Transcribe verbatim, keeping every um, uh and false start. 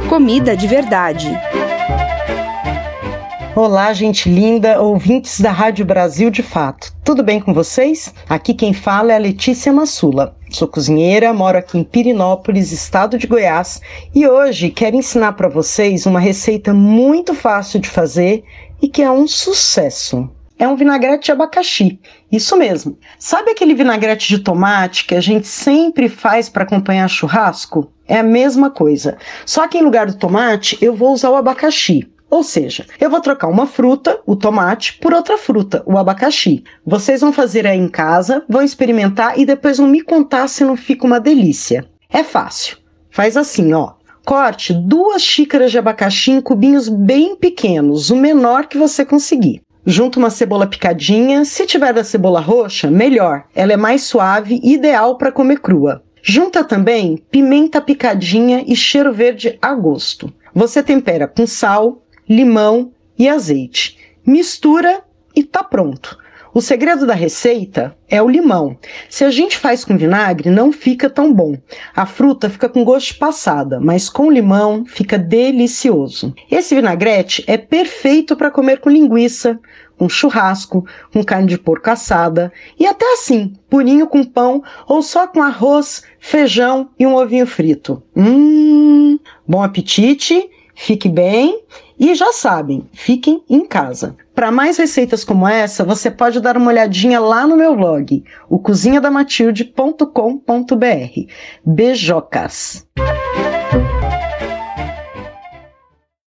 Comida de verdade. Olá, gente linda, ouvintes da Rádio Brasil de Fato. Tudo bem com vocês? Aqui quem fala é a Letícia Massula. Sou cozinheira, moro aqui em Pirenópolis, estado de Goiás, e hoje quero ensinar para vocês uma receita muito fácil de fazer e que é um sucesso. É um vinagrete de abacaxi, isso mesmo. Sabe aquele vinagrete de tomate que a gente sempre faz para acompanhar churrasco? É a mesma coisa, só que em lugar do tomate eu vou usar o abacaxi. Ou seja, eu vou trocar uma fruta, o tomate, por outra fruta, o abacaxi. Vocês vão fazer aí em casa, vão experimentar e depois vão me contar se não fica uma delícia. É fácil. Faz assim, ó. Corte duas xícaras de abacaxi em cubinhos bem pequenos, o menor que você conseguir. Junta uma cebola picadinha, se tiver da cebola roxa, melhor. Ela é mais suave e ideal para comer crua. Junta também pimenta picadinha e cheiro verde a gosto. Você tempera com sal, limão e azeite. Mistura e tá pronto. O segredo da receita é o limão. Se a gente faz com vinagre, não fica tão bom. A fruta fica com gosto de passada, mas com limão fica delicioso. Esse vinagrete é perfeito para comer com linguiça, com churrasco, com carne de porco assada e até assim, purinho com pão ou só com arroz, feijão e um ovinho frito. Hum, bom apetite! Fique bem e já sabem, fiquem em casa. Para mais receitas como essa, você pode dar uma olhadinha lá no meu blog, o cozinha da matilde ponto com ponto br. Beijocas!